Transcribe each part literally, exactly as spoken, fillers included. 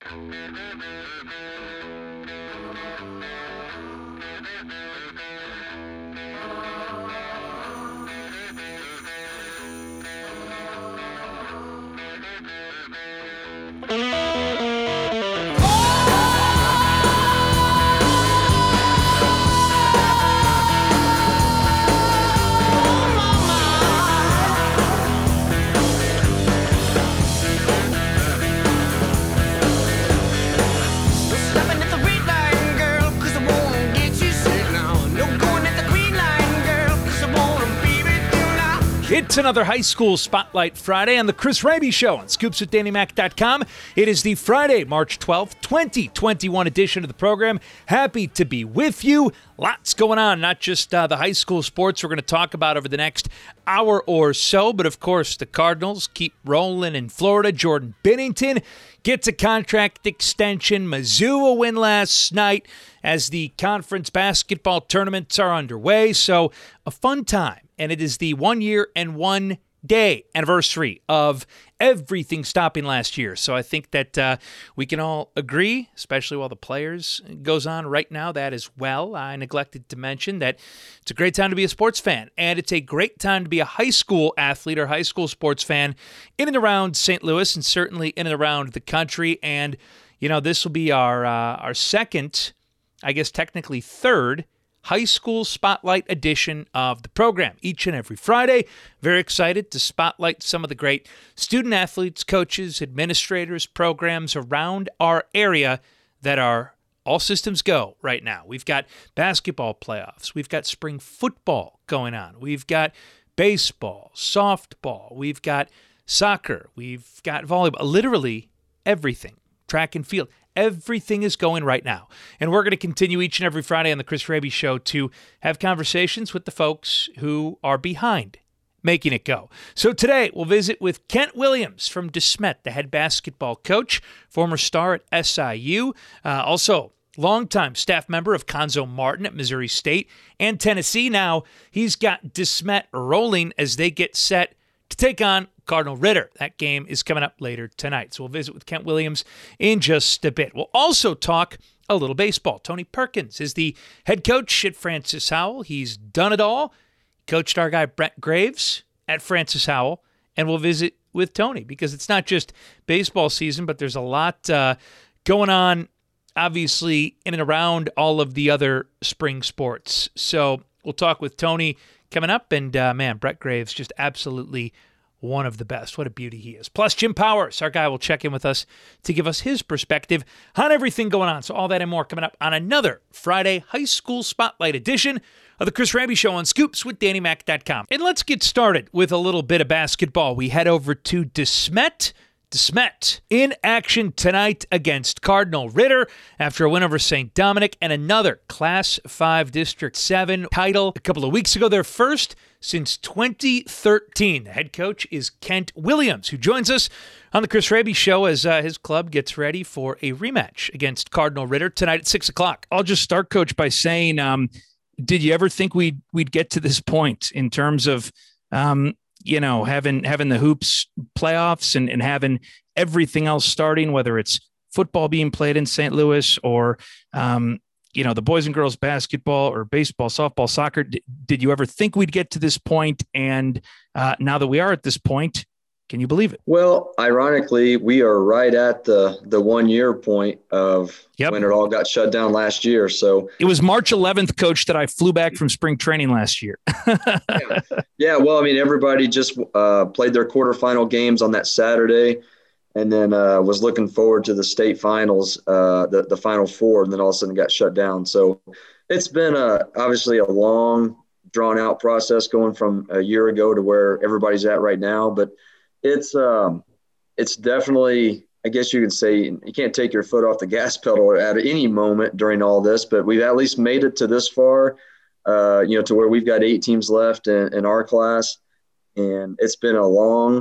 It's another High School Spotlight Friday on the Chris Raby Show on scoops with danny mac dot com. It is the Friday, March twelfth, twenty twenty-one edition of the program. Happy to be with you. Lots going on, not just uh, the high school sports we're going to talk about over the next hour or so, but of course the Cardinals keep rolling in Florida. Jordan Binnington gets a contract extension. Mizzou a win last night as the conference basketball tournaments are underway. So a fun time. And it is the one year and one day anniversary of everything stopping last year. So I think that uh, we can all agree, especially while the players goes on right now, that as well. I neglected to mention that it's a great time to be a sports fan, and it's a great time to be a high school athlete or high school sports fan in and around Saint Louis, and certainly in and around the country. And, you know, this will be our uh, our second, I guess technically third, High School Spotlight edition of the program each and every Friday. Very excited to spotlight some of the great student athletes, coaches, administrators, programs around our area that are all systems go right now. We've got basketball playoffs. We've got spring football going on. We've got baseball, softball. We've got soccer. We've got volleyball. Literally everything. Track and field. Everything is going right now. And we're going to continue each and every Friday on the Chris Raby Show to have conversations with the folks who are behind making it go. So today we'll visit with Kent Williams from DeSmet, the head basketball coach, former star at S I U, uh, also longtime staff member of Conzo Martin at Missouri State and Tennessee. Now he's got DeSmet rolling as they get set to take on Cardinal Ritter. That game is coming up later tonight. So we'll visit with Kent Williams in just a bit. We'll also talk a little baseball. Tony Perkins is the head coach at Francis Howell. He's done it all. Coached our guy Brent Graves at Francis Howell. And we'll visit with Tony because it's not just baseball season, but there's a lot uh, going on, obviously, in and around all of the other spring sports. So we'll talk with Tony coming up. And, uh, man, Brett Graves just absolutely one of the best. What a beauty he is. Plus, Jim Powers, our guy, will check in with us to give us his perspective on everything going on. So all that and more coming up on another Friday High School Spotlight edition of the Chris Raby Show on scoops with danny mac dot com. And let's get started with a little bit of basketball. We head over to DeSmet. DeSmet in action tonight against Cardinal Ritter after a win over Saint Dominic and another Class five District seven title a couple of weeks ago. Their first since twenty thirteen. The head coach is Kent Williams, who joins us on the Chris Raby Show as uh, his club gets ready for a rematch against Cardinal Ritter tonight at six o'clock. I'll just start, Coach, by saying, um, did you ever think we'd, we'd get to this point in terms of um, – you know, having having the hoops playoffs and, and having everything else starting, whether it's football being played in Saint Louis or, um, you know, the boys and girls basketball or baseball, softball, soccer. D- did you ever think we'd get to this point? And uh, now that we are at this point, can you believe it? Well, ironically, we are right at the the one year point of yep. when it all got shut down last year. So it was March eleventh, Coach, that I flew back from spring training last year. yeah. yeah. Well, I mean, everybody just uh, played their quarterfinal games on that Saturday and then uh, was looking forward to the state finals, uh, the, the final four, and then all of a sudden got shut down. So it's been a, obviously a long, drawn out process going from a year ago to where everybody's at right now. But It's um, it's definitely, I guess you could say, you can't take your foot off the gas pedal at any moment during all this, but we've at least made it to this far, uh, you know, to where we've got eight teams left in, in our class. And it's been a long,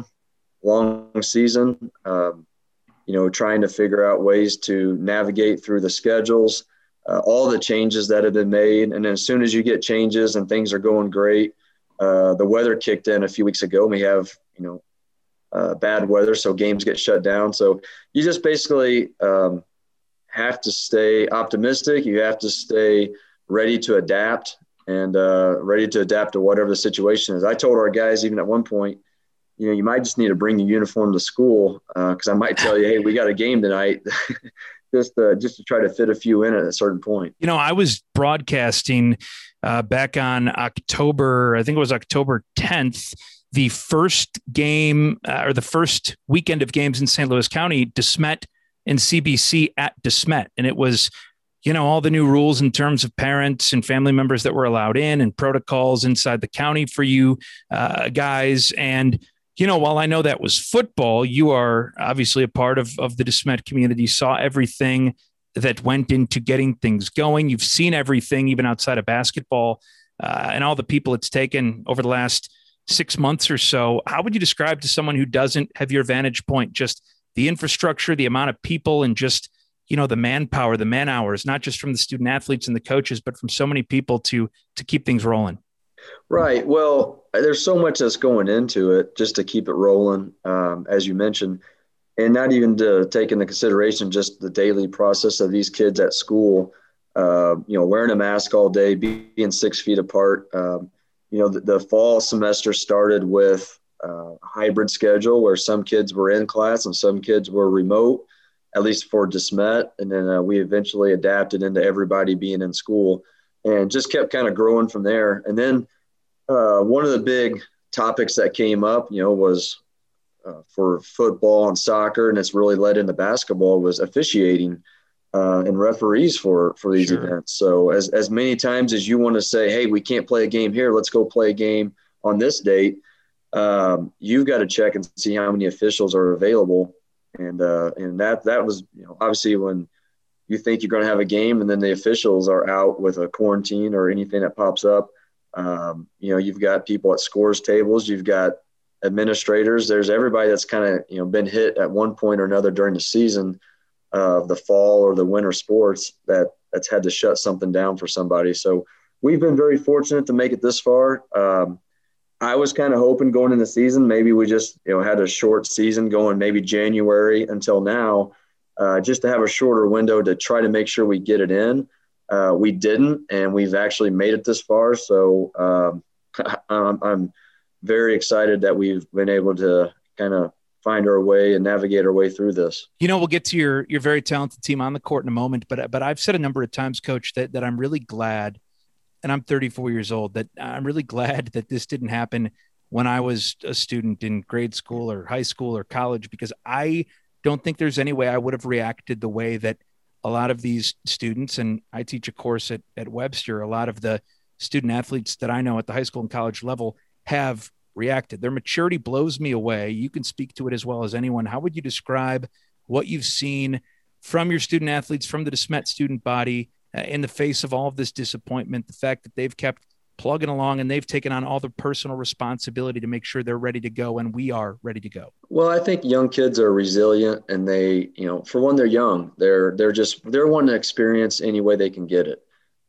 long season, um, you know, trying to figure out ways to navigate through the schedules, uh, all the changes that have been made. And then as soon as you get changes and things are going great, uh, the weather kicked in a few weeks ago. And we have, you know, uh, bad weather, so games get shut down. So you just basically um, have to stay optimistic. You have to stay ready to adapt and uh, ready to adapt to whatever the situation is. I told our guys even at one point, you know, you might just need to bring your uniform to school because uh, I might tell you, hey, we got a game tonight, just uh, just to try to fit a few in at a certain point. You know, I was broadcasting uh, back on October, I think it was October tenth, the first game uh, or the first weekend of games in Saint Louis County, DeSmet and C B C at DeSmet. And it was, you know, all the new rules in terms of parents and family members that were allowed in and protocols inside the county for you uh, guys. And you know, while I know that was football, you are obviously a part of, of the DeSmet community, saw everything that went into getting things going. You've seen everything, even outside of basketball, uh, and all the people it's taken over the last six months or so. How would you describe to someone who doesn't have your vantage point, just the infrastructure, the amount of people, and just, you know, the manpower, the man hours, not just from the student athletes and the coaches, but from so many people to to keep things rolling? Right. Well, there's so much that's going into it just to keep it rolling, um, as you mentioned, and not even to take into consideration just the daily process of these kids at school, uh, you know, wearing a mask all day, being six feet apart. Um, you know, the, the fall semester started with uh, a hybrid schedule where some kids were in class and some kids were remote, at least for DeSmet. And then uh, we eventually adapted into everybody being in school and just kept kind of growing from there. And then Uh, one of the big topics that came up, you know, was uh, for football and soccer, and it's really led into basketball, was officiating uh, and referees for for these Sure. events. So as as many times as you want to say, hey, we can't play a game here, let's go play a game on this date, um, you've got to check and see how many officials are available. And uh, and that that was, you know, obviously when you think you're going to have a game and then the officials are out with a quarantine or anything that pops up. Um, you know, you've got people at scores tables, you've got administrators, there's everybody that's kind of, you know, been hit at one point or another during the season of uh, the fall or the winter sports that that's had to shut something down for somebody. So we've been very fortunate to make it this far. Um, I was kind of hoping going in the season, maybe we just, you know, had a short season going maybe January until now, uh, just to have a shorter window to try to make sure we get it in. Uh, we didn't, and we've actually made it this far. So um, I'm, I'm very excited that we've been able to kind of find our way and navigate our way through this. You know, we'll get to your your very talented team on the court in a moment, but but I've said a number of times, Coach, that that I'm really glad, and I'm thirty-four years old, that I'm really glad that this didn't happen when I was a student in grade school or high school or college, because I don't think there's any way I would have reacted the way that a lot of these students, and I teach a course at, at Webster, a lot of the student athletes that I know at the high school and college level have reacted. Their maturity blows me away. You can speak to it as well as anyone. How would you describe what you've seen from your student athletes, from the DeSmet student body, uh, in the face of all of this disappointment, the fact that they've kept plugging along and they've taken on all the personal responsibility to make sure they're ready to go and we are ready to go? Well, I think young kids are resilient, and they, you know, for one, they're young. They're they're just they're wanting to experience any way they can get it.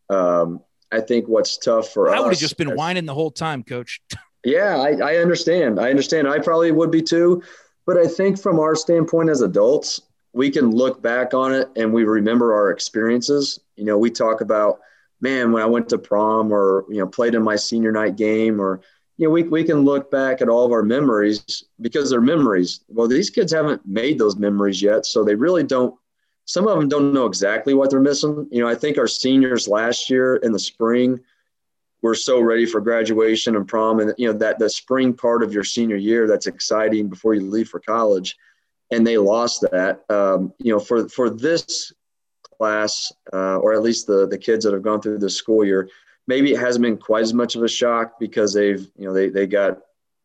Um, I think what's tough for I us. would have just been as, whining the whole time, Coach. Yeah, I, I understand. I understand. I probably would be too, but I think from our standpoint as adults, we can look back on it and we remember our experiences. You know, we talk about, man, when I went to prom or, you know, played in my senior night game, or, you know, we, we can look back at all of our memories because they're memories. Well, these kids haven't made those memories yet. So they really don't, some of them don't know exactly what they're missing. You know, I think our seniors last year in the spring were so ready for graduation and prom, and, you know, that the spring part of your senior year, that's exciting before you leave for college. And they lost that, um, you know, for, for this class, uh, or at least the the kids that have gone through this school year, maybe it hasn't been quite as much of a shock because they've, you know, they they got,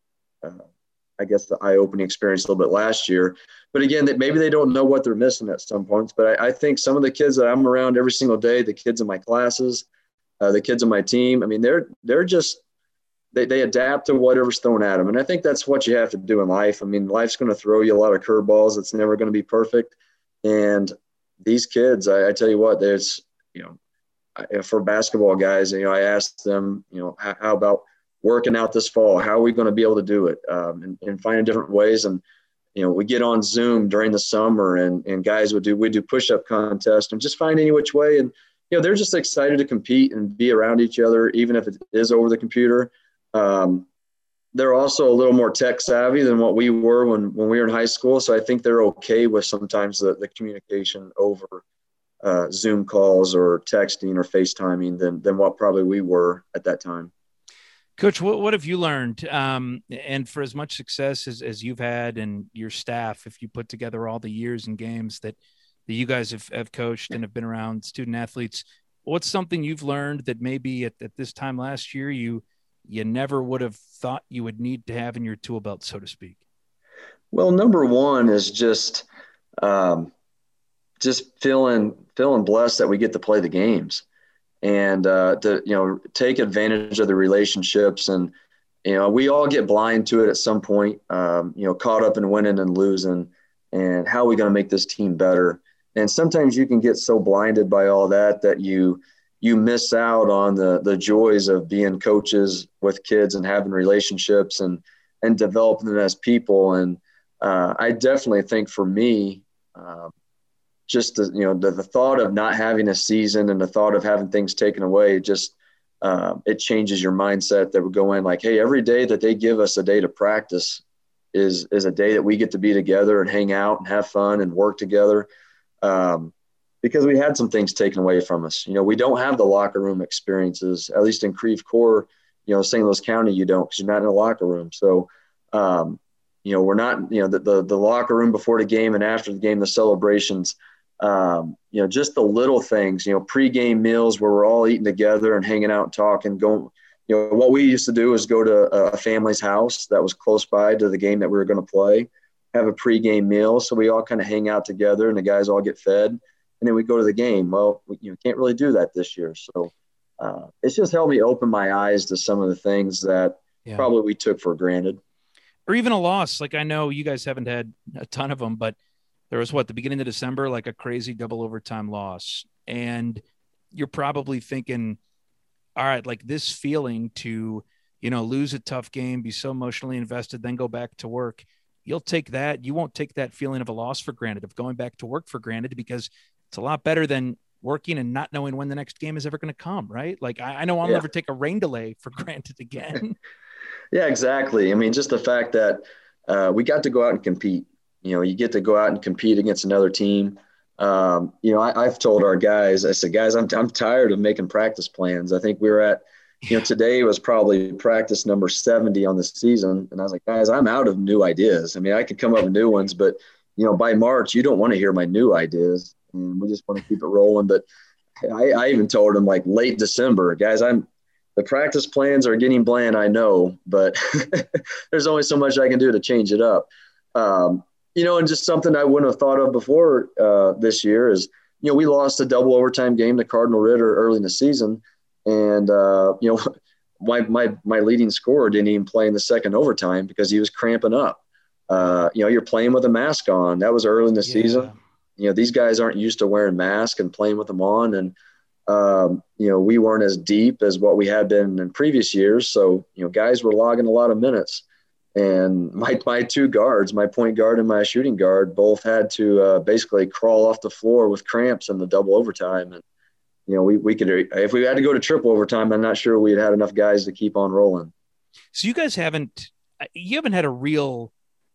uh, I guess, the eye-opening experience a little bit last year. But again, that maybe they don't know what they're missing at some points. But I, I think some of the kids that I'm around every single day, the kids in my classes, uh, the kids on my team, I mean, they're they're just they they adapt to whatever's thrown at them, and I think that's what you have to do in life. I mean, life's going to throw you a lot of curveballs. It's never going to be perfect, and these kids, I, I tell you what, there's, you know, for basketball guys, you know, I asked them, you know, how, how about working out this fall. How are we going to be able to do it? Um, and, and finding different ways. And, you know, we get on Zoom during the summer and, and guys would do, we do push-up contests and just find any which way. And, you know, they're just excited to compete and be around each other, even if it is over the computer. Um, they're also a little more tech savvy than what we were when, when we were in high school. So I think they're okay with sometimes the, the communication over uh, Zoom calls or texting or FaceTiming than, than what probably we were at that time. Coach, what, what have you learned? Um, and for as much success as, as you've had and your staff, if you put together all the years and games that, that you guys have, have coached and have been around student athletes, what's something you've learned that maybe at, at this time last year, you, you never would have thought you would need to have in your tool belt, so to speak? Well, number one is just, um, just feeling, feeling blessed that we get to play the games. And uh, to, you know, take advantage of the relationships. And, you know, we all get blind to it at some point, um, you know, caught up in winning and losing and how are we going to make this team better. And sometimes you can get so blinded by all that that you you miss out on the the joys of being coaches with kids and having relationships and and developing them as people. And uh, I definitely think for me, uh, just the, you know, the, the thought of not having a season and the thought of having things taken away, just uh, it changes your mindset that would go in like, hey, every day that they give us a day to practice is, is a day that we get to be together and hang out and have fun and work together. Um, because we had some things taken away from us. You know, we don't have the locker room experiences, at least in Creve Coeur, you know, Saint Louis County, you don't, because you're not in a locker room. So, um, you know, we're not, you know, the, the, the locker room before the game and after the game, the celebrations, Um, you know, just the little things, you know, pregame meals where we're all eating together and hanging out and talking, going, you know, what we used to do is go to a family's house that was close by to the game that we were going to play, have a pregame meal. So we all kind of hang out together and the guys all get fed and then we go to the game. Well, we, you know, can't really do that this year. So uh, it's just helped me open my eyes to some of the things that yeah. probably we took for granted. Or even a loss. Like I know you guys haven't had a ton of them, but there was what, the beginning of December, like a crazy double overtime loss. And you're probably thinking, all right, like this feeling to, you know, lose a tough game, be so emotionally invested, then go back to work. You'll take that. You won't take that feeling of a loss for granted, of going back to work for granted, because it's a lot better than working and not knowing when the next game is ever going to come. Right. Like I, I know I'll yeah. never take a rain delay for granted again. Yeah, exactly. I mean, just the fact that uh, we got to go out and compete. You know, you get to go out and compete against another team. Um, you know, I, I've told our guys, I said, guys, I'm I'm tired of making practice plans. I think we were at, you know, today was probably practice number seventy on the season. And I was like, guys, I'm out of new ideas. I mean, I could come up with new ones, but, you know, by March, you don't want to hear my new ideas. And we just want to keep it rolling. But I, I even told them like late December, guys, I'm the practice plans are getting bland, I know, but there's only so much I can do to change it up. Um, You know, and just something I wouldn't have thought of before uh, this year is, you know, we lost a double overtime game to Cardinal Ritter early in the season. And, uh, you know, my, my, my leading scorer didn't even play in the second overtime because he was cramping up. Uh, you know, you're playing with a mask on. That was early in the yeah. season. You know, these guys aren't used to wearing masks and playing with them on. And, um, you know, we weren't as deep as what we had been in previous years. So, you know, guys were logging a lot of minutes. And my my two guards, my point guard and my shooting guard, both had to uh, basically crawl off the floor with cramps in the double overtime. And, you know, we, we could – if we had to go to triple overtime, I'm not sure we'd had enough guys to keep on rolling. So you guys haven't – you haven't had a real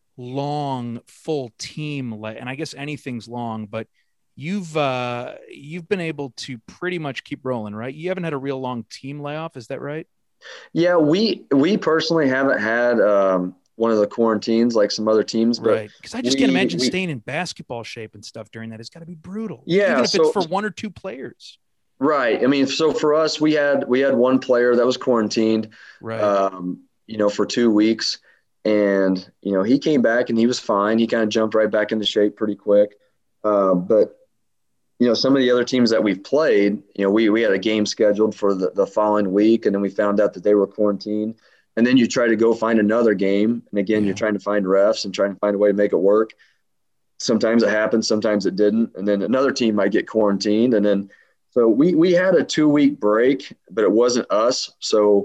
long, full team – and I guess anything's long, but you've uh, you've been able to pretty much keep rolling, right? You haven't had a real long team layoff. Is that right? Yeah, we we personally haven't had um, one of the quarantines like some other teams, but right. Because I just we, can't imagine we, staying in basketball shape and stuff during that. It's got to be brutal. Yeah, even if so, it's for one or two players. Right. I mean, so for us, we had we had one player that was quarantined, right? Um, you know, for two weeks, and you know he came back and he was fine. He kind of jumped right back into shape pretty quick, uh, but. You know, some of the other teams that we've played, you know, we we had a game scheduled for the, the following week, and then we found out that they were quarantined. And then you try to go find another game. And, again, yeah. you're trying to find refs and trying to find a way to make it work. Sometimes it happened, sometimes it didn't. And then another team might get quarantined. And then so we, we had a two-week break, but it wasn't us. So,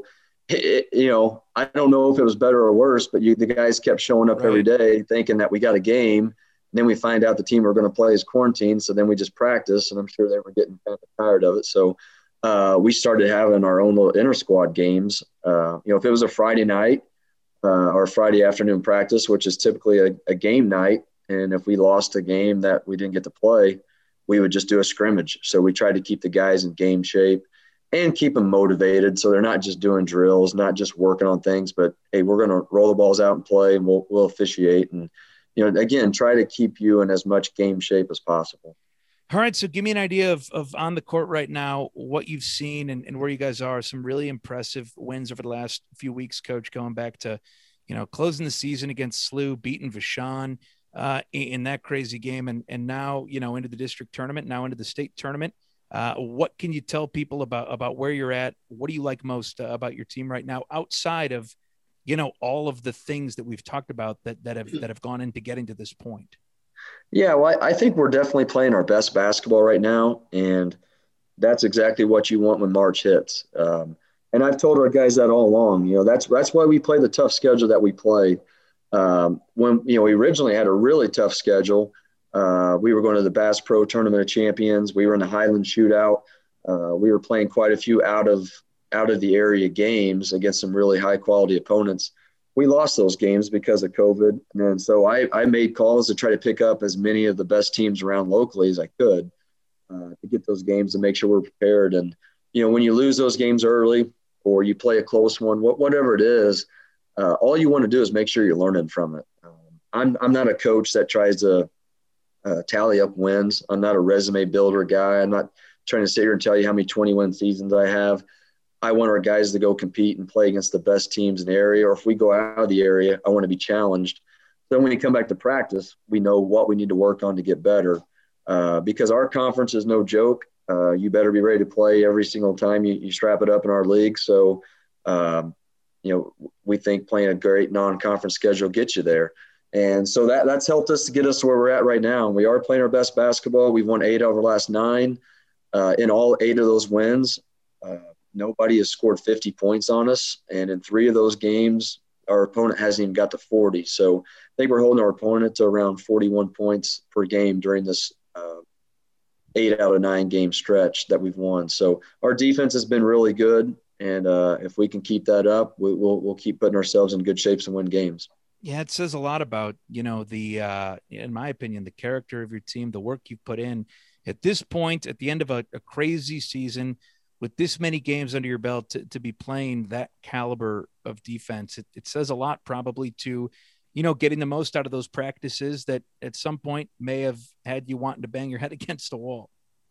it, you know, I don't know if it was better or worse, but you, the guys kept showing up right. every day thinking that we got a game. And then we find out the team we're going to play is quarantined. So then we just practice, and I'm sure they were getting kind of tired of it. So uh, we started having our own little inter squad games. Uh, you know, if it was a Friday night uh, or Friday afternoon practice, which is typically a, a game night, and if we lost a game that we didn't get to play, we would just do a scrimmage. So we tried to keep the guys in game shape and keep them motivated, so they're not just doing drills, not just working on things, but hey, we're going to roll the balls out and play, and we'll we'll officiate, and you know, again, try to keep you in as much game shape as possible. All right, so give me an idea of of on the court right now, what you've seen and, and where you guys are. Some really impressive wins over the last few weeks, Coach. Going back to, you know, closing the season against S L U, beating Vashon uh, in, in that crazy game, and and now you know into the district tournament, now into the state tournament. Uh, what can you tell people about, about where you're at? What do you like most uh, about your team right now, outside of, you know, all of the things that we've talked about that, that have, that have gone into getting to this point? Yeah, well, I think we're definitely playing our best basketball right now. And that's exactly what you want when March hits. Um, and I've told our guys that all along, you know, that's, that's why we play the tough schedule that we play. Um, when, you know, we originally had a really tough schedule. Uh, we were going to the Bass Pro Tournament of Champions. We were in the Highland Shootout. Uh, we were playing quite a few out of out of the area games against some really high quality opponents. We lost those games because of COVID, and so I, I made calls to try to pick up as many of the best teams around locally as I could uh, to get those games and make sure we're prepared. And you know, when you lose those games early or you play a close one, whatever it is, uh, all you want to do is make sure you're learning from it. Um, I'm I'm not a coach that tries to Uh, tally up wins. I'm not a resume builder guy. I'm not trying to sit here and tell you how many twenty-win seasons I have. I want our guys to go compete and play against the best teams in the area, or if we go out of the area, I want to be challenged. So when we come back to practice, we know what we need to work on to get better uh, because our conference is no joke. Uh, you better be ready to play every single time you, you strap it up in our league. So, um, you know, we think playing a great non-conference schedule gets you there. And so that that's helped us to get us to where we're at right now. We are playing our best basketball. We've won eight out of our last nine. Uh, in all eight of those wins, uh, nobody has scored fifty points on us. And in three of those games, our opponent hasn't even got to forty. So I think we're holding our opponent to around forty-one points per game during this uh, eight out of nine game stretch that we've won. So our defense has been really good. And uh, if we can keep that up, we, we'll, we'll keep putting ourselves in good shapes and win games. Yeah, it says a lot about, you know, the, uh, in my opinion, the character of your team, the work you've put in at this point, at the end of a, a crazy season with this many games under your belt to, to be playing that caliber of defense. It, it says a lot probably to, you know, getting the most out of those practices that at some point may have had you wanting to bang your head against the wall.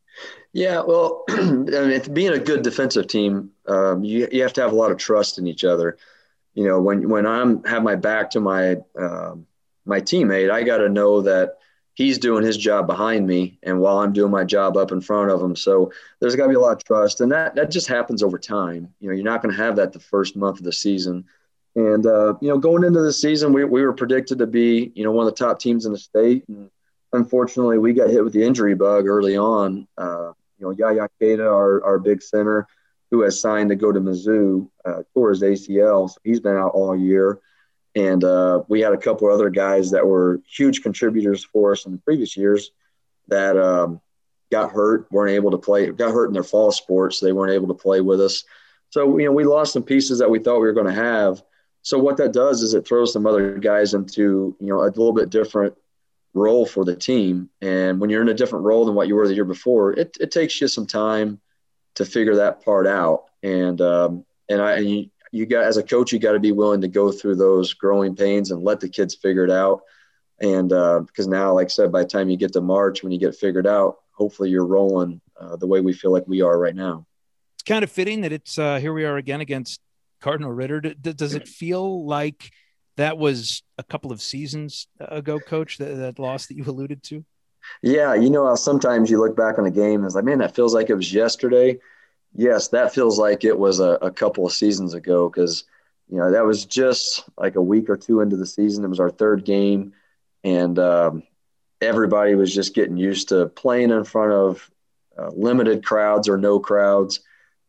Yeah, well, I mean, being a good defensive team, um, you, you have to have a lot of trust in each other. You know, when when I'm have my back to my um, my teammate, I got to know that he's doing his job behind me, and while I'm doing my job up in front of him. So there's got to be a lot of trust, and that that just happens over time. You know, you're not going to have that the first month of the season. And uh, you know, going into the season, we we were predicted to be you know one of the top teams in the state, and unfortunately, we got hit with the injury bug early on. Uh, you know, Yaya Keita, our our big center, who has signed to go to Mizzou, uh, tore his A C L. So he's been out all year. And uh, we had a couple of other guys that were huge contributors for us in the previous years that um, got hurt, weren't able to play, got hurt in their fall sports. So they weren't able to play with us. So, you know, we lost some pieces that we thought we were going to have. So what that does is it throws some other guys into, you know, a little bit different role for the team. And when you're in a different role than what you were the year before, it, it takes you some time to figure that part out. And, um, and I, and you, you got, as a coach, you got to be willing to go through those growing pains and let the kids figure it out. And, uh, because now, like I said, by the time you get to March, when you get figured out, hopefully you're rolling uh, the way we feel like we are right now. It's kind of fitting that it's, uh, here we are again against Cardinal Ritter. D- does it feel like that was a couple of seasons ago, Coach, that, that loss that you alluded to? Yeah, you know, sometimes you look back on a game and it's like, man, that feels like it was yesterday. Yes, that feels like it was a, a couple of seasons ago because, you know, that was just like a week or two into the season. It was our third game, and um, everybody was just getting used to playing in front of uh, limited crowds or no crowds.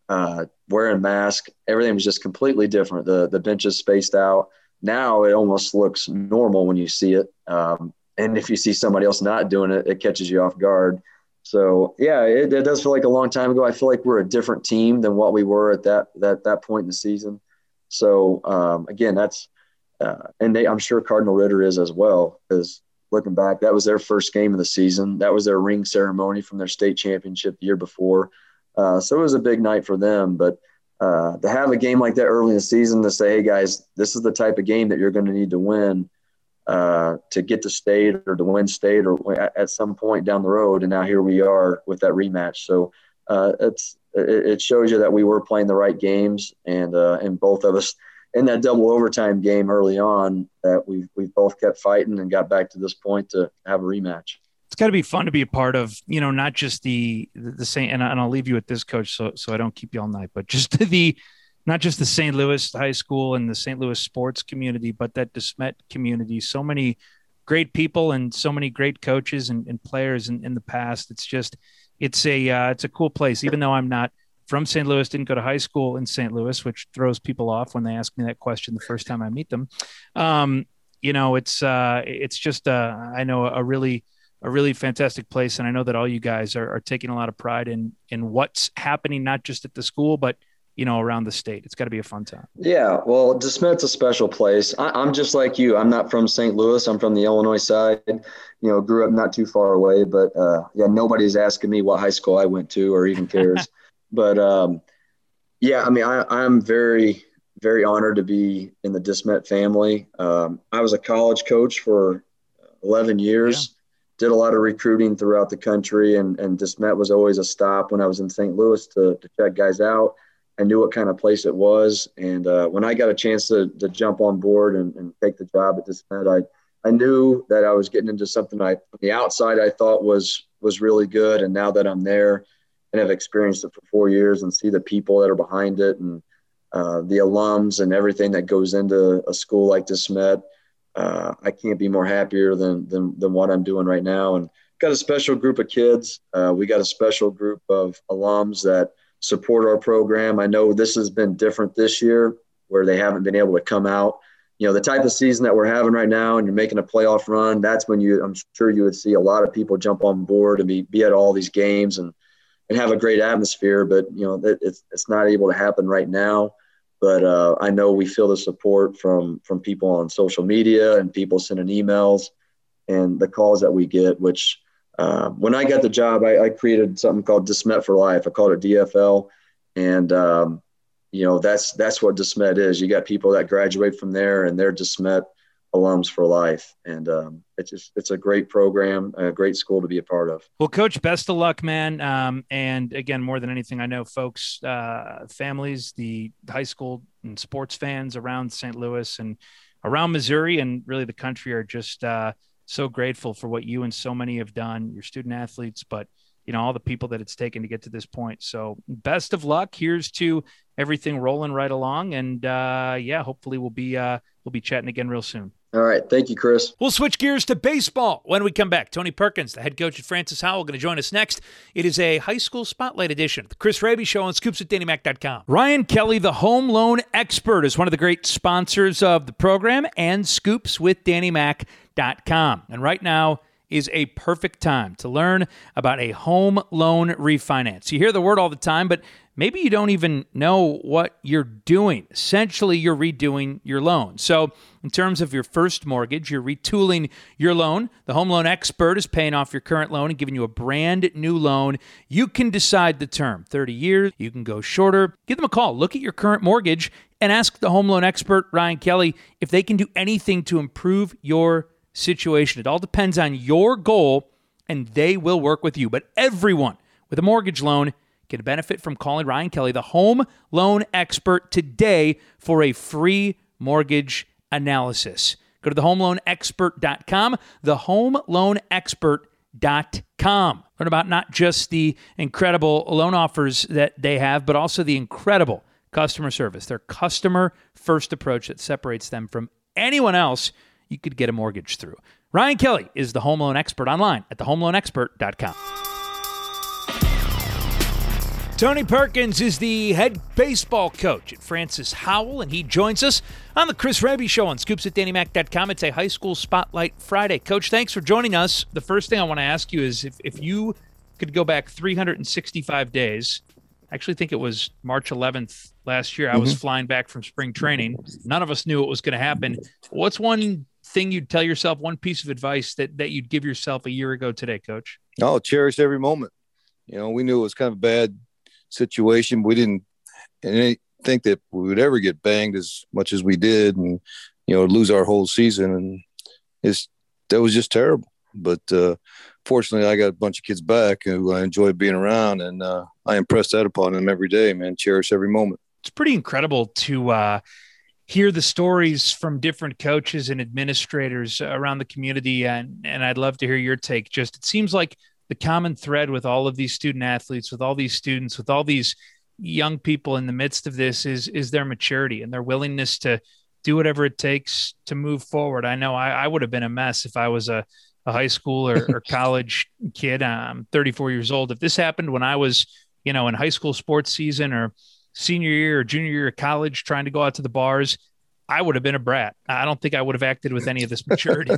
uh, wearing masks. Everything was just completely different. The the benches spaced out. Now it almost looks normal when you see it. Um, and if you see somebody else not doing it, it catches you off guard. So, yeah, it, it does feel like a long time ago. I feel like we're a different team than what we were at that that, that point in the season. So, um, again, that's uh, – and they, I'm sure Cardinal Ritter is as well, because looking back, that was their first game of the season. That was their ring ceremony from their state championship the year before. Uh, so it was a big night for them. But uh, to have a game like that early in the season to say, hey, guys, this is the type of game that you're going to need to win uh, to get to state or to win state or at some point down the road. And now here we are with that rematch. So uh, it's it shows you that we were playing the right games, and uh, and both of us in that double overtime game early on that we we both kept fighting and got back to this point to have a rematch. It's got to be fun to be a part of, you know, not just the the Saint and, and I'll leave you with this, Coach, so so I don't keep you all night, but just the not just the Saint Louis high school and the Saint Louis sports community, but that DeSmet community. So many great people and so many great coaches and, and players in, in the past. It's just it's a uh, it's a cool place. Even though I'm not from Saint Louis, didn't go to high school in Saint Louis, which throws people off when they ask me that question the first time I meet them. Um, you know, it's uh, it's just uh, I know a really a really fantastic place. And I know that all you guys are, are taking a lot of pride in, in what's happening, not just at the school, but, you know, around the state. It's got to be a fun time. Yeah. Well, DeSmet's a special place. I, I'm just like you. I'm not from Saint Louis. I'm from the Illinois side, you know, grew up not too far away, but uh, yeah, nobody's asking me what high school I went to or even cares. But um, yeah, I mean, I, I'm very, very honored to be in the DeSmet family. Um, I was a college coach for eleven years. Yeah. Did a lot of recruiting throughout the country, and, and DeSmet was always a stop when I was in Saint Louis to, to check guys out. I knew what kind of place it was. And uh, when I got a chance to, to jump on board and, and take the job at DeSmet, I, I knew that I was getting into something I, from the outside, I thought was, was really good. And now that I'm there and have experienced it for four years and see the people that are behind it and uh, the alums and everything that goes into a school like DeSmet, Uh, I can't be more happier than, than than what I'm doing right now. And got a special group of kids. Uh, we got a special group of alums that support our program. I know this has been different this year where they haven't been able to come out. You know, the type of season that we're having right now and you're making a playoff run, that's when you, I'm sure you would see a lot of people jump on board and be, be at all these games and, and have a great atmosphere. But, you know, it, it's, it's not able to happen right now. But uh, I know we feel the support from from people on social media and people sending emails and the calls that we get, which uh, when I got the job, I, I created something called DeSmet for Life. I called it D F L. And, um, you know, that's that's what DeSmet is. You got people that graduate from there and they're DeSmet alums for life. And um, it's just, it's a great program, a great school to be a part of. Well, Coach, best of luck, man. Um, and again, more than anything, I know folks, uh, families, the high school and sports fans around Saint Louis and around Missouri and really the country are just uh, so grateful for what you and so many have done, your student athletes, but you know, all the people that it's taken to get to this point. So best of luck. Here's to everything rolling right along. And uh, yeah, hopefully we'll be, uh, we'll be chatting again real soon. All right. Thank you, Chris. We'll switch gears to baseball when we come back. Tony Perkins, the head coach at Francis Howell, going to join us next. It is a high school spotlight edition of the Chris Raby Show on Scoops at Danny Mac dot com. Ryan Kelly, the home loan expert, is one of the great sponsors of the program and Scoops with Danny Mac dot com. And right now is a perfect time to learn about a home loan refinance. You hear the word all the time, but maybe you don't even know what you're doing. Essentially, you're redoing your loan. So in terms of your first mortgage, you're retooling your loan. The home loan expert is paying off your current loan and giving you a brand new loan. You can decide the term, thirty years. You can go shorter. Give them a call. Look at your current mortgage and ask the home loan expert, Ryan Kelly, if they can do anything to improve your situation. It all depends on your goal, and they will work with you. But everyone with a mortgage loan can benefit from calling Ryan Kelly, the home loan expert, today for a free mortgage analysis. Go to the home loan expert dot com, the home loan expert dot com. Learn about not just the incredible loan offers that they have, but also the incredible customer service, their customer-first approach that separates them from anyone else you could get a mortgage through. Ryan Kelly is the home loan expert online at the home loan expert dot com. Tony Perkins is the head baseball coach at Francis Howell, and he joins us on the Chris Raby Show on scoops at danny mac dot com. It's a high school spotlight Friday. Coach, thanks for joining us. The first thing I want to ask you is if, if you could go back three hundred sixty-five days, I actually think it was March eleventh last year. I mm-hmm. was flying back from spring training. None of us knew what was going to happen. What's one thing you'd tell yourself, one piece of advice that, that you'd give yourself a year ago today, Coach? Oh, cherish every moment. You know, we knew it was kind of a bad situation. We didn't think that we would ever get banged as much as we did and, you know, lose our whole season. And it's, that was just terrible. But uh, fortunately, I got a bunch of kids back who I enjoy being around, and uh, I impress that upon them every day, man. Cherish every moment. It's pretty incredible to uh, hear the stories from different coaches and administrators around the community. And, and I'd love to hear your take. Just, it seems like the common thread with all of these student athletes, with all these students, with all these young people in the midst of this is, is their maturity and their willingness to do whatever it takes to move forward. I know I, I would have been a mess if I was a, a high school or, or college kid. I'm thirty-four years old. If this happened when I was, you know, in high school sports season or senior year or junior year of college, trying to go out to the bars, I would have been a brat. I don't think I would have acted with any of this maturity.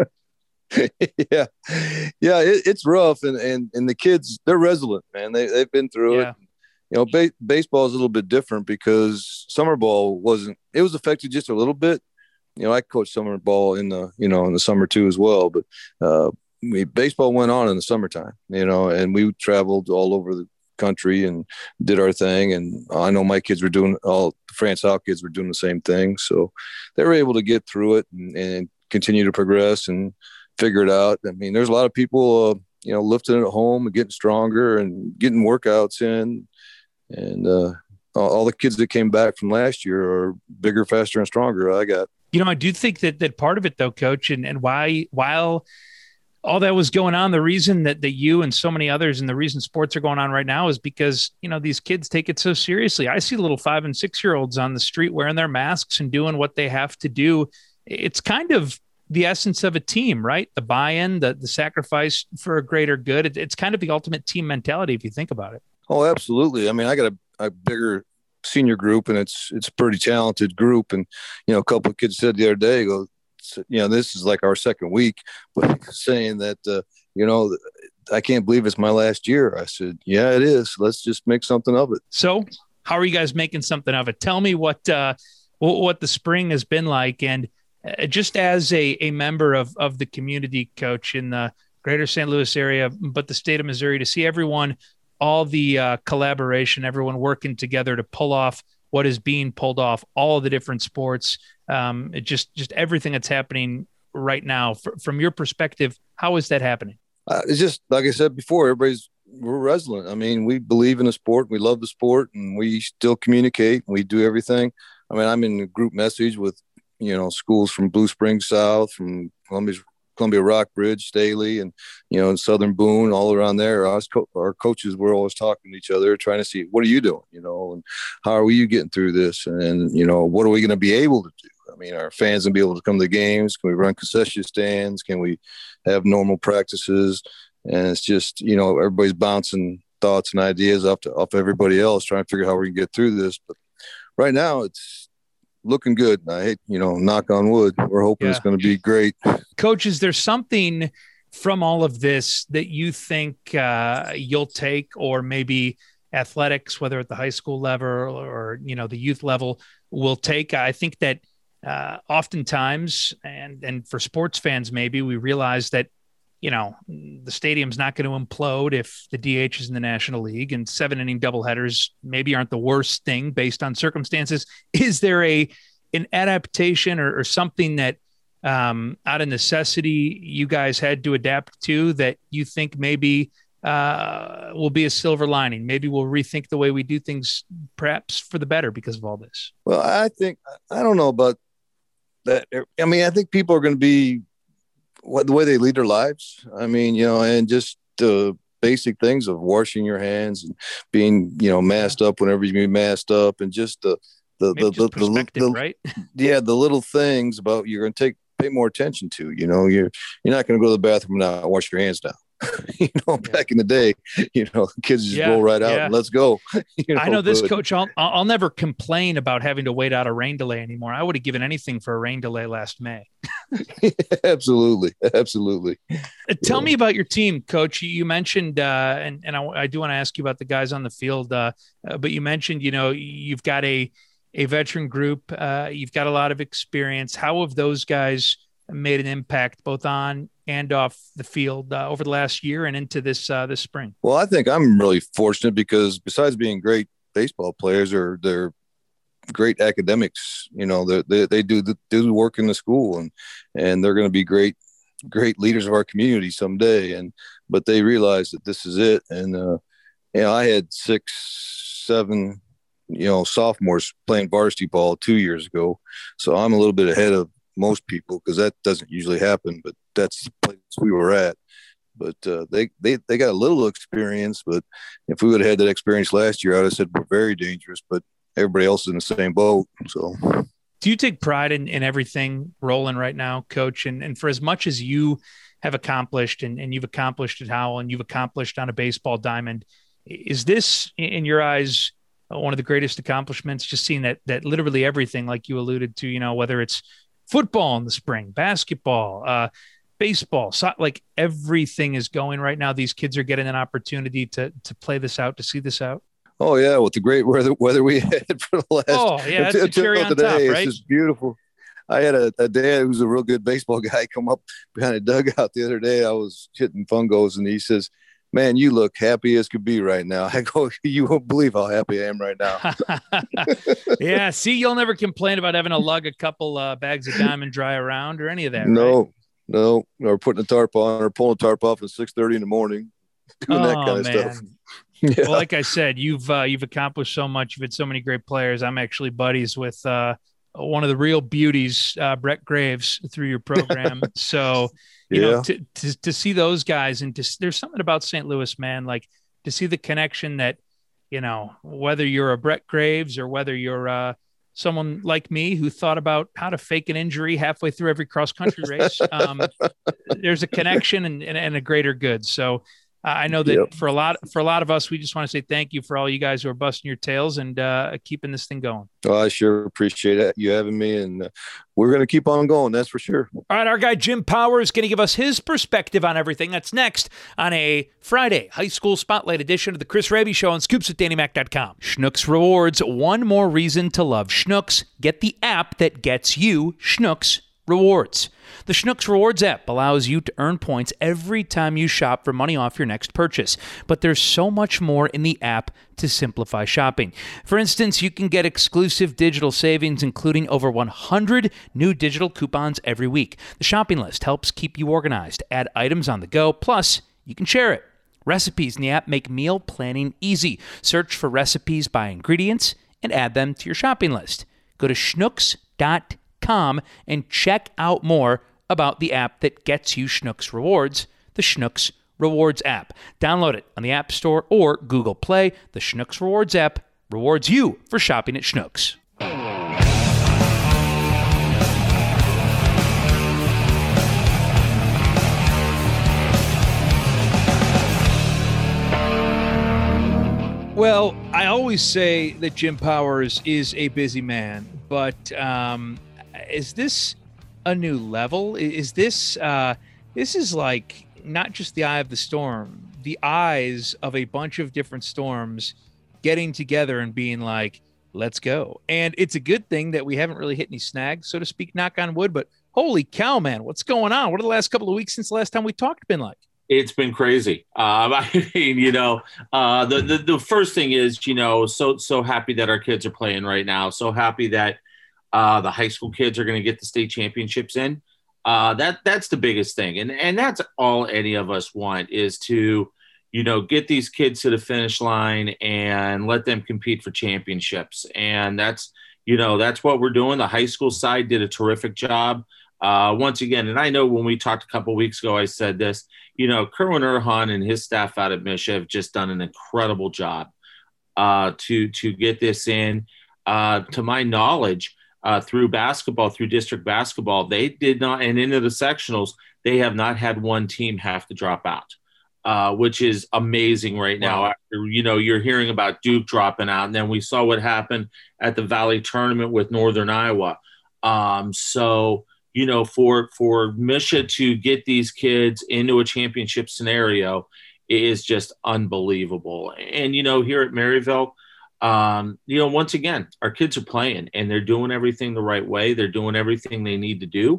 yeah. Yeah. It, it's rough. And, and, and the kids, they're resilient, man. They, they've been through yeah. it. You know, ba- baseball is a little bit different because summer ball wasn't, it was affected just a little bit. You know, I coached summer ball in the, you know, in the summer too as well, but uh, we, baseball went on in the summertime, you know, and we traveled all over the country and did our thing. And I know my kids were doing, all the France Howell kids were doing the same thing. So they were able to get through it and, and continue to progress and figure it out. I mean, there's a lot of people, uh, you know, lifting at home and getting stronger and getting workouts in. And uh, all, all the kids that came back from last year are bigger, faster, and stronger. I got. You know, I do think that that part of it, though, Coach, and, and why while all that was going on, the reason that, that you and so many others and the reason sports are going on right now is because, you know, these kids take it so seriously. I see little five and six year olds on the street wearing their masks and doing what they have to do. It's kind of the essence of a team, right? The buy-in, the, the sacrifice for a greater good. It, it's kind of the ultimate team mentality if you think about it. Oh, absolutely. I mean, I got a, a bigger senior group and it's, it's a pretty talented group. And, you know, a couple of kids said the other day, go, you know, this is like our second week, but saying that, uh, you know, I can't believe it's my last year. I said, yeah, it is. Let's just make something of it. So how are you guys making something of it? Tell me what, uh, what the spring has been like. And uh, just as a, a member of, of the community, Coach, in the greater Saint Louis area, but the state of Missouri, to see everyone, all the uh, collaboration, everyone working together to pull off what is being pulled off, all of the different sports, um, it just just everything that's happening right now. F- from your perspective, how is that happening? Uh, it's just, like I said before, everybody's, we're resilient. I mean, we believe in the sport, we love the sport, and we still communicate, and we do everything. I mean, I'm in a group message with, you know, schools from Blue Springs South, from Columbia, Columbia Rockbridge, Staley, and, you know, Southern Boone, all around there. Our, co- our coaches were always talking to each other, trying to see, what are you doing, you know, and how are you getting through this? And, and you know, what are we going to be able to do? I mean, our fans going to be able to come to the games? Can we run concession stands? Can we have normal practices? And it's just, you know, everybody's bouncing thoughts and ideas off, to, off everybody else, trying to figure out how we can get through this. But right now it's looking good. I hate, you know, knock on wood. We're hoping yeah. it's going to be great. Coach, is there something from all of this that you think uh, you'll take, or maybe athletics, whether at the high school level or, you know, the youth level, will take? I think that uh, oftentimes, and, and for sports fans, maybe we realize that, you know, the stadium's not going to implode if the D H is in the National League, and seven inning doubleheaders maybe aren't the worst thing based on circumstances. Is there a, an adaptation or, or something that um, out of necessity you guys had to adapt to that you think maybe uh, will be a silver lining? Maybe we'll rethink the way we do things, perhaps for the better because of all this. Well, I think, I don't know about that. I mean, I think people are going to be, what the way they lead their lives. I mean, you know, and just the basic things of washing your hands and being, you know, masked up whenever you be masked up, and just the, the, the, the, the, the, right? yeah, the little things about you're going to take, pay more attention to, you know, you're, you're not going to go to the bathroom and not wash your hands down. you know, yeah. back in the day, you know, kids just yeah, roll right out yeah. and let's go. You know, I know this but, coach. I'll I'll never complain about having to wait out a rain delay anymore. I would have given anything for a rain delay last May. absolutely, absolutely. Tell yeah. me about your team, Coach. You mentioned, uh, and and I, I do want to ask you about the guys on the field, uh, uh, but you mentioned, you know, you've got a a veteran group. Uh, you've got a lot of experience. How have those guys made an impact both on and off the field uh, over the last year and into this uh, this spring? Well, I think I'm really fortunate because besides being great baseball players, or they're great academics. You know, they they, they do the, do the work in the school, and and they're going to be great great leaders of our community someday. And but they realize that this is it. And uh, you know, I had six, seven, you know, sophomores playing varsity ball two years ago, so I'm a little bit ahead of most people because that doesn't usually happen. But that's the place we were at. But uh, they, they they got a little experience. But if we would have had that experience last year, I would have said we're very dangerous. But everybody else is in the same boat. So, do you take pride in, in everything rolling right now, Coach? And and for as much as you have accomplished, and, and you've accomplished at Howell, and you've accomplished on a baseball diamond, is this, in your eyes, one of the greatest accomplishments? Just seeing that that literally everything, like you alluded to, you know, whether it's football in the spring, basketball, uh, baseball, so, like everything is going right now. These kids are getting an opportunity to to play this out, to see this out. Oh yeah, with the great weather weather we had for the last oh yeah, that's a cherry on today, top, right? It's just beautiful. I had a, a dad who's a real good baseball guy come up behind a dugout the other day. I was hitting fungos, and he says, "Man, you look happy as could be right now." I go, "You won't believe how happy I am right now." Yeah, see, you'll never complain about having to lug a couple uh, bags of Diamond Dry around or any of that. No, right? no, or putting a tarp on or pulling a tarp off at six thirty in the morning, doing oh, that kind of man. stuff. Yeah. Well, like I said, you've uh, you've accomplished so much. You've had so many great players. I'm actually buddies with uh, one of the real beauties, uh, Brett Graves, through your program. So, you yeah. know, to, to to see those guys, and to, there's something about Saint Louis, man. Like to see the connection that, you know, whether you're a Brett Graves or whether you're uh, someone like me who thought about how to fake an injury halfway through every cross country race, um, there's a connection and, and, and a greater good. So. I know that yep. for a lot for a lot of us, we just want to say thank you for all you guys who are busting your tails and uh, keeping this thing going. Oh, I sure appreciate it, you having me, and uh, we're going to keep on going. That's for sure. All right, our guy Jim Power is going to give us his perspective on everything. That's next on a Friday high school spotlight edition of the Chris Raby Show on scoops with danny mac dot com. Schnucks Rewards, one more reason to love Schnucks. Get the app that gets you Schnucks Rewards. The Schnucks Rewards app allows you to earn points every time you shop for money off your next purchase. But there's so much more in the app to simplify shopping. For instance, you can get exclusive digital savings, including over one hundred new digital coupons every week. The shopping list helps keep you organized, add items on the go, plus you can share it. Recipes in the app make meal planning easy. Search for recipes by ingredients and add them to your shopping list. Go to schnooks dot com and check out more about the app that gets you Schnucks Rewards, the Schnucks Rewards app. Download it on the App Store or Google Play. The Schnucks Rewards app rewards you for shopping at Schnucks. Well, I always say that Jim Powers is a busy man, but um, is this a new level? Is this uh, this is like not just the eye of the storm, the eyes of a bunch of different storms getting together and being like, let's go. And it's a good thing that we haven't really hit any snags, so to speak, knock on wood, but holy cow, man, what's going on? What are the last couple of weeks since the last time we talked been like? It's been crazy. Um, I mean, you know, uh, the, the the first thing is, you know, so so happy that our kids are playing right now. So happy that uh, the high school kids are going to get the state championships in. Uh, that that's the biggest thing, and and that's all any of us want is to, you know, get these kids to the finish line and let them compete for championships. And that's, you know, that's what we're doing. The high school side did a terrific job. Uh, once again, and I know when we talked a couple of weeks ago, I said this, you know, Kerwin Erhan and his staff out at Mish have just done an incredible job uh, to to get this in. Uh, to my knowledge, uh, through basketball, through district basketball, they did not, and into the sectionals, they have not had one team have to drop out. uh, which is amazing right now. Wow. After, you know, you're hearing about Duke dropping out, and then we saw what happened at the Valley Tournament with Northern Iowa. Um, so, you know, for for Misha to get these kids into a championship scenario is just unbelievable. And, you know, here at Maryville, um, you know, once again, our kids are playing and they're doing everything the right way. They're doing everything they need to do.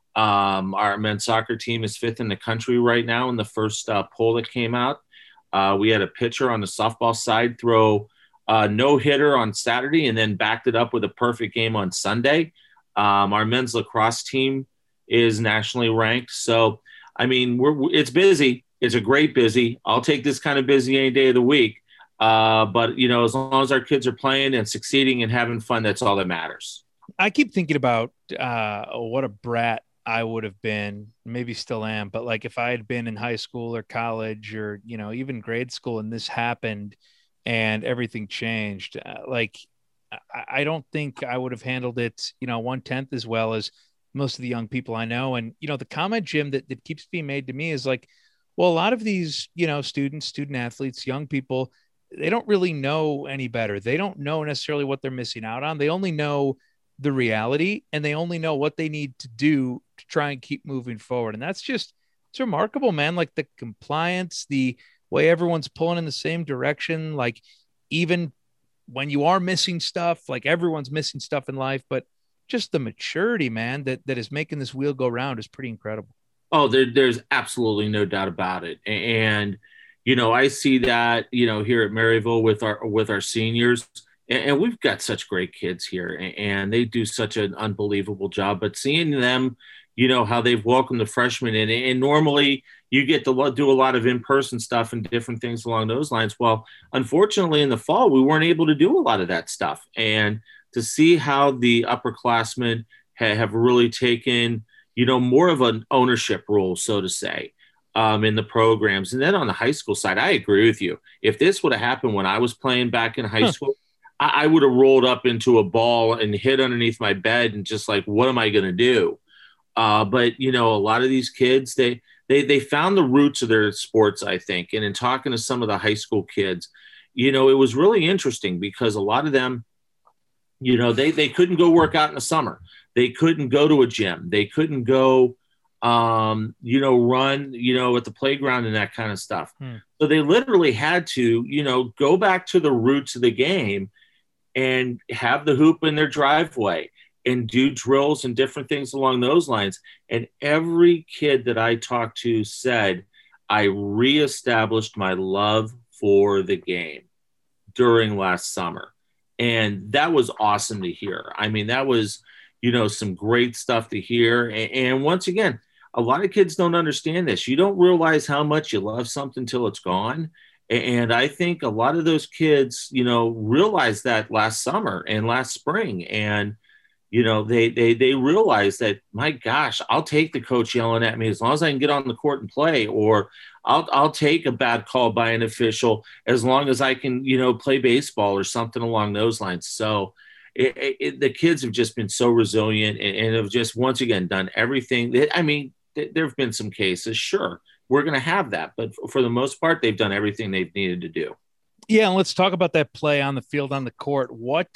Um, our men's soccer team is fifth in the country right now in the first uh, poll that came out. Uh, we had a pitcher on the softball side throw a no-hitter on Saturday and then backed it up with a perfect game on Sunday. Um, our men's lacrosse team is nationally ranked. So, I mean, we're it's busy. It's a great busy. I'll take this kind of busy any day of the week. Uh, but, you know, as long as our kids are playing and succeeding and having fun, that's all that matters. I keep thinking about uh, what a brat I would have been, maybe still am, but like if I had been in high school or college or, you know, even grade school and this happened and everything changed, uh, like I, I don't think I would have handled it, you know, one tenth as well as most of the young people I know. And, you know, the comment, Jim, that, that keeps being made to me is like, well, a lot of these, you know, students, student athletes, young people, they don't really know any better. They don't know necessarily what they're missing out on. They only know the reality and they only know what they need to do to try and keep moving forward. And that's just, it's remarkable, man. Like the compliance, the way everyone's pulling in the same direction, like even when you are missing stuff, like everyone's missing stuff in life, but just the maturity, man, that, that is making this wheel go round is pretty incredible. Oh, there, there's absolutely no doubt about it. And, you know, I see that, you know, here at Maryville with our, with our seniors, and we've got such great kids here and they do such an unbelievable job, but seeing them, you know, how they've welcomed the freshmen in, and normally you get to do a lot of in-person stuff and different things along those lines. Well, unfortunately in the fall, we weren't able to do a lot of that stuff. And to see how the upperclassmen ha- have really taken, you know, more of an ownership role, so to say, um, in the programs. And then on the high school side, I agree with you. If this would have happened when I was playing back in high huh. school, I, I would have rolled up into a ball and hid underneath my bed and just like, what am I going to do? Uh, but, you know, a lot of these kids, they, they, they found the roots of their sports, I think. And in talking to some of the high school kids, you know, it was really interesting because a lot of them, you know, they, they couldn't go work out in the summer. They couldn't go to a gym. They couldn't go, um, you know, run, you know, at the playground and that kind of stuff. Hmm. So they literally had to, you know, go back to the roots of the game and have the hoop in their driveway and do drills and different things along those lines. And every kid that I talked to said, I reestablished my love for the game during last summer. And that was awesome to hear. I mean, that was, you know, some great stuff to hear. And, and once again, a lot of kids don't understand this. You don't realize how much you love something till it's gone. And I think a lot of those kids, you know, realized that last summer and last spring. And, you know, they, they, they realized that, my gosh, I'll take the coach yelling at me as long as I can get on the court and play, or I'll, I'll take a bad call by an official as long as I can, you know, play baseball or something along those lines. So it, it, the kids have just been so resilient and, and have just, once again, done everything. I mean, th- there have been some cases, sure, we're going to have that, but for the most part, they've done everything they've needed to do. Yeah, and let's talk about that play on the field, on the court. What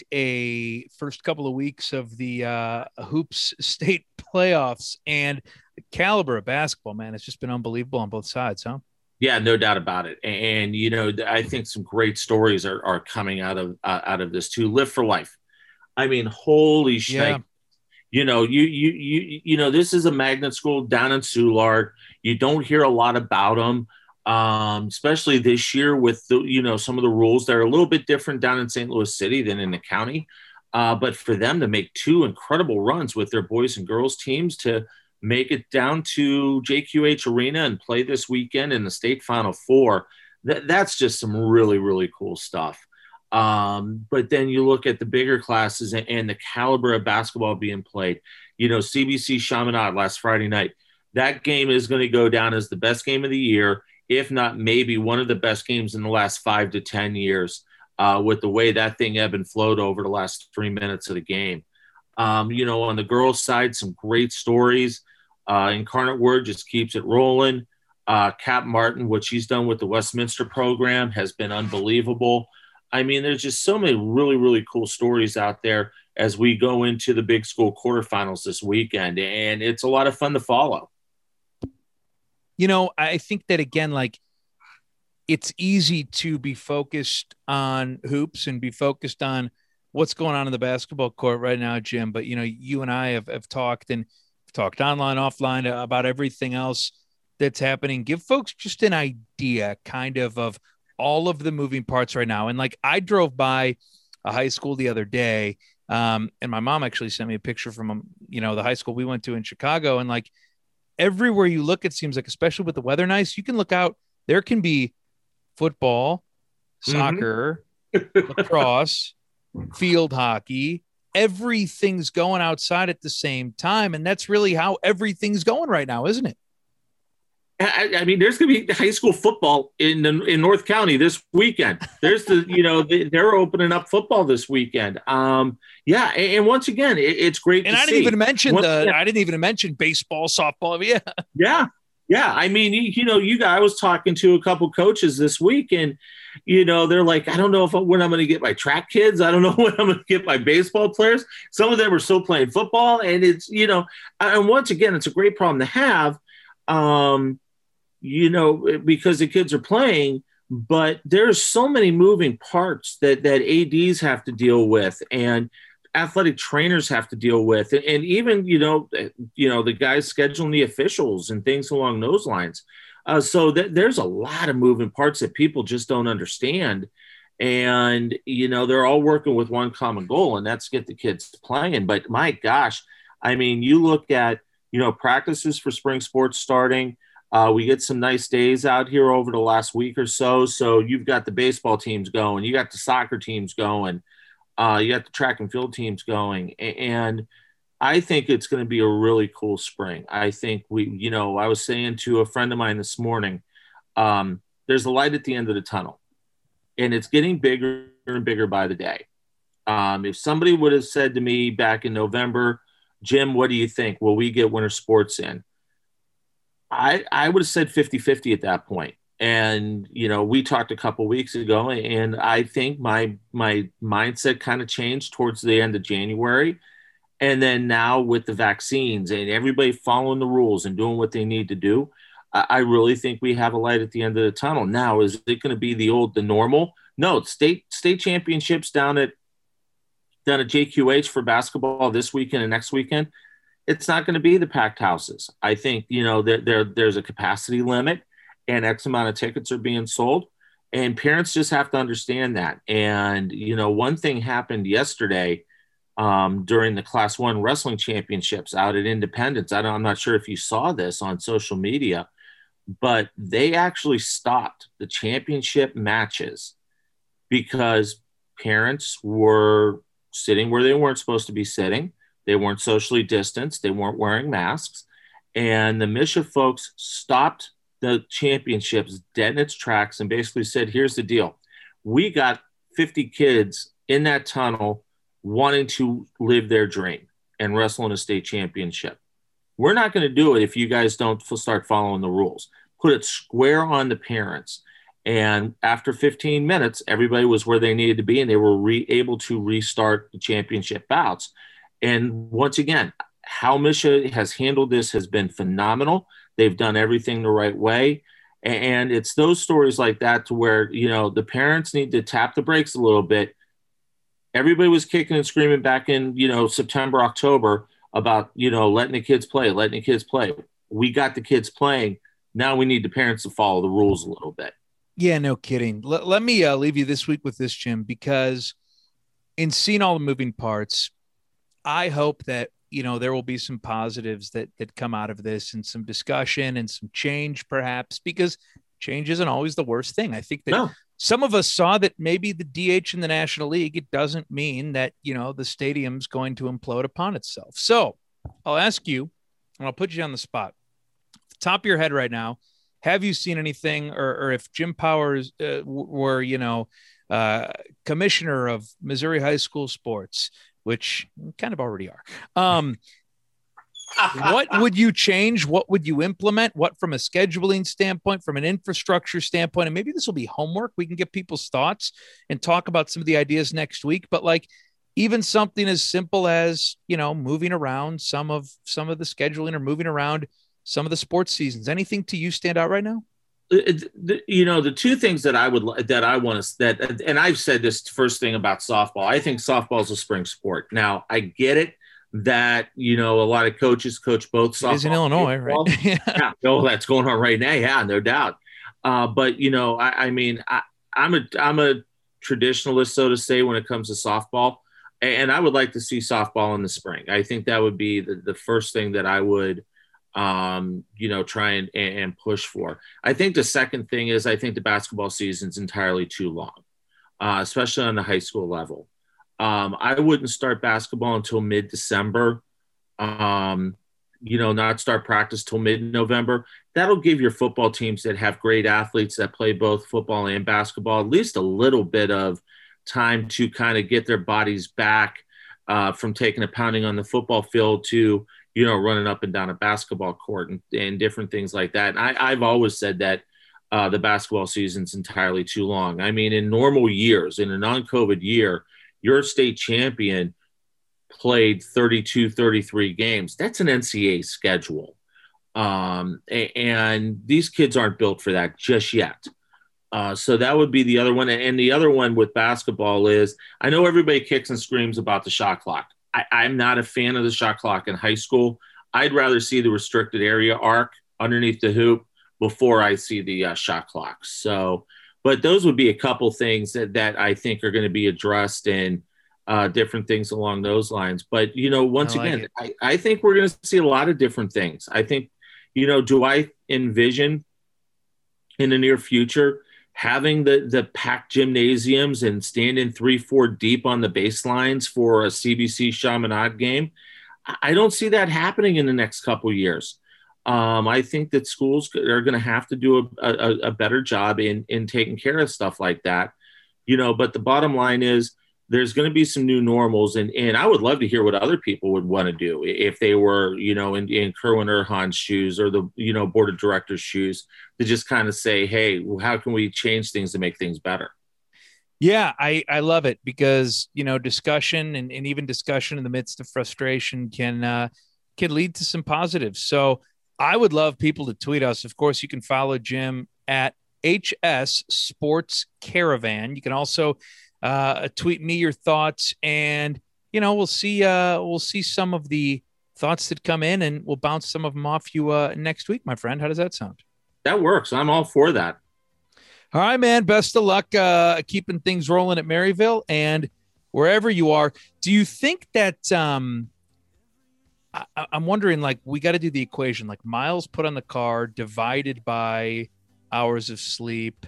a first couple of weeks of the uh, Hoops State playoffs, and the caliber of basketball, man, it's just been unbelievable on both sides, huh? Yeah, no doubt about it. And, you know, I think some great stories are, are coming out of uh, out of this too. Live for Life. I mean, holy shit. Yeah. You know, you, you, you, you know, this is a magnet school down in Soulard. You don't hear a lot about them. Um, especially this year with the, you know, some of the rules that are a little bit different down in Saint Louis City than in the county. Uh, but for them to make two incredible runs with their boys and girls teams to make it down to J Q H Arena and play this weekend in the state Final Four, that, that's just some really, really cool stuff. Um, but then you look at the bigger classes and, and the caliber of basketball being played. You know, C B C Chaminade last Friday night, that game is going to go down as the best game of the year, if not maybe one of the best games in the last five to ten years, uh, with the way that thing ebbed and flowed over the last three minutes of the game. Um, you know, on the girls' side, some great stories. Uh, Incarnate Word just keeps it rolling. Uh, Cap Martin, what she's done with the Westminster program has been unbelievable. I mean, there's just so many really, really cool stories out there as we go into the big school quarterfinals this weekend, and it's a lot of fun to follow. You know, I think that, again, like, it's easy to be focused on hoops and be focused on what's going on in the basketball court right now, Jim. But, you know, you and I have, have talked and talked online, offline about everything else that's happening. Give folks just an idea kind of of all of the moving parts right now. And like, I drove by a high school the other day, um, and my mom actually sent me a picture from, um, you know, the high school we went to in Chicago. And like, everywhere you look, it seems like, especially with the weather nice, you can look out, there can be football, soccer, mm-hmm. lacrosse, field hockey, everything's going outside at the same time. And that's really how everything's going right now, isn't it? I, I mean, there's going to be high school football in in North County this weekend. There's the, you know, they're opening up football this weekend. Um, yeah, and, and once again, it, it's great. And to I didn't see. even mention once the. again, I didn't even mention baseball, softball. Yeah, yeah, yeah. I mean, you, you know, you guys. I was talking to a couple coaches this week, and you know, they're like, I don't know if when I'm going to get my track kids. I don't know when I'm going to get my baseball players. Some of them are still playing football, and it's, you know, and once again, it's a great problem to have. Um, you know, because the kids are playing, but there's so many moving parts that, that A Ds have to deal with and athletic trainers have to deal with. And, and even, you know, you know, the guys scheduling the officials and things along those lines. Uh, so th- there's a lot of moving parts that people just don't understand. And, you know, they're all working with one common goal, and that's get the kids playing. But my gosh, I mean, you look at, you know, practices for spring sports starting. Uh, we get some nice days out here over the last week or so. So you've got the baseball teams going, you got the soccer teams going, uh, you got the track and field teams going. And I think it's going to be a really cool spring. I think we, you know, I was saying to a friend of mine this morning, um, there's a light at the end of the tunnel, and it's getting bigger and bigger by the day. Um, if somebody would have said to me back in November, Jim, what do you think? Will we get winter sports in? I, I would have said fifty-fifty at that point. And, you know, we talked a couple weeks ago, and I think my my mindset kind of changed towards the end of January. And then now with the vaccines and everybody following the rules and doing what they need to do, I, I really think we have a light at the end of the tunnel. Now, is it going to be the old, the normal? No, state state championships down at down at J Q H for basketball this weekend and next weekend. It's not going to be the packed houses. I think, you know, there, there there's a capacity limit and X amount of tickets are being sold, and parents just have to understand that. And, you know, one thing happened yesterday um, during the Class One Wrestling Championships out at Independence. I don't, I'm not sure if you saw this on social media, but they actually stopped the championship matches because parents were sitting where they weren't supposed to be sitting. They weren't socially distanced. They weren't wearing masks. And the Misha folks stopped the championships dead in its tracks and basically said, here's the deal. We got fifty kids in that tunnel wanting to live their dream and wrestle in a state championship. We're not going to do it if you guys don't start following the rules. Put it square on the parents. And after fifteen minutes, everybody was where they needed to be, and they were re- able to restart the championship bouts. And once again, how Misha has handled this has been phenomenal. They've done everything the right way. And it's those stories like that to where, you know, the parents need to tap the brakes a little bit. Everybody was kicking and screaming back in, you know, September, October about, you know, letting the kids play, letting the kids play. We got the kids playing. Now we need the parents to follow the rules a little bit. Yeah, no kidding. Let, let me uh, leave you this week with this, Jim, because in seeing all the moving parts, I hope that, you know, there will be some positives that that come out of this and some discussion and some change, perhaps, because change isn't always the worst thing. I think that no. Some of us saw that maybe the D H in the National League, it doesn't mean that, you know, the stadium's going to implode upon itself. So I'll ask you, and I'll put you on the spot. Top of your head right now, have you seen anything, or, or if Jim Powers uh, were, you know, uh, commissioner of Missouri high school sports, which kind of already are. Um, What would you change? What would you implement? What from a scheduling standpoint, from an infrastructure standpoint? And maybe this will be homework. We can get people's thoughts and talk about some of the ideas next week. But like even something as simple as, you know, moving around some of some of the scheduling or moving around some of the sports seasons. Anything to you stand out right now? You know, the two things that I would that I want to that, and I've said this first thing about softball. I think softball is a spring sport. Now, I get it that, you know, a lot of coaches coach both softball. It is in Illinois, right? yeah. yeah, no, that's going on right now. Yeah, no doubt. Uh, but you know, I, I mean, I, I'm a I'm a traditionalist, so to say, when it comes to softball, and I would like to see softball in the spring. I think that would be the, the first thing that I would. um, you know, try and, and push for. I think the second thing is I think the basketball season's entirely too long, uh, especially on the high school level. Um, I wouldn't start basketball until mid-December, um, you know, not start practice till mid-November. That'll give your football teams that have great athletes that play both football and basketball at least a little bit of time to kind of get their bodies back uh, from taking a pounding on the football field to, you know, running up and down a basketball court and, and different things like that. And I, I've always said that uh, the basketball season's entirely too long. I mean, in normal years, in a non-COVID year, your state champion played thirty-two, thirty-three games. That's an N C A A schedule. Um, and these kids aren't built for that just yet. Uh, so that would be the other one. And the other one with basketball is, I know everybody kicks and screams about the shot clock. I, I'm not a fan of the shot clock in high school. I'd rather see the restricted area arc underneath the hoop before I see the uh, shot clock. So, but those would be a couple things that, that I think are going to be addressed and uh, different things along those lines. But, you know, once I like again, I, I think we're going to see a lot of different things. I think, you know, do I envision in the near future having the, the packed gymnasiums and standing three, four deep on the baselines for a C B C Chaminade game? I don't see that happening in the next couple of years. Um, I think that schools are going to have to do a, a, a better job in, in taking care of stuff like that, you know, but the bottom line is there's going to be some new normals. And, and I would love to hear what other people would want to do if they were, you know, in, in Kerwin Erhan's shoes or the, you know, board of directors' shoes, to just kind of say, hey, well, how can we change things to make things better? Yeah, I, I love it because, you know, discussion and, and even discussion in the midst of frustration can, uh, can lead to some positives. So I would love people to tweet us. Of course, you can follow Jim at H S Sports Caravan. You can also uh, tweet me your thoughts, and you know we'll see. Uh, we'll see some of the thoughts that come in, and we'll bounce some of them off you uh, next week, my friend. How does that sound? That works. I'm all for that. All right, man. Best of luck uh, keeping things rolling at Maryville and wherever you are. Do you think that? Um, I, I'm wondering, like, we got to do the equation, like miles put on the car divided by hours of sleep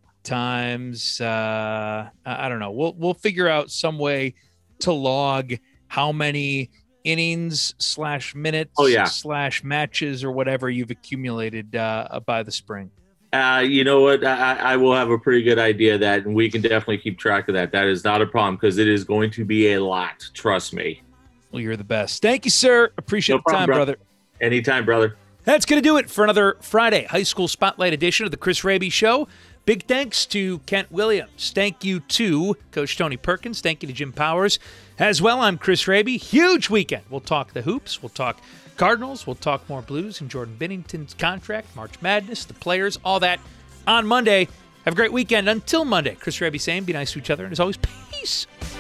times. Uh, I don't know. We'll we'll figure out some way to log how many innings slash minutes oh, yeah. slash matches or whatever you've accumulated uh, by the spring. Uh, you know what? I, I will have a pretty good idea of that, and we can definitely keep track of that. That is not a problem because it is going to be a lot. Trust me. Well, you're the best. Thank you, sir. Appreciate no the time, problem, brother. Anytime, brother. That's going to do it for another Friday High School Spotlight edition of the Chris Raby Show. Big thanks to Kent Williams. Thank you to Coach Tony Perkins. Thank you to Jim Powers. As well, I'm Chris Raby. Huge weekend. We'll talk the hoops. We'll talk Cardinals. We'll talk more Blues and Jordan Binnington's contract, March Madness, the players, all that on Monday. Have a great weekend. Until Monday, Chris Raby saying be nice to each other. And as always, peace.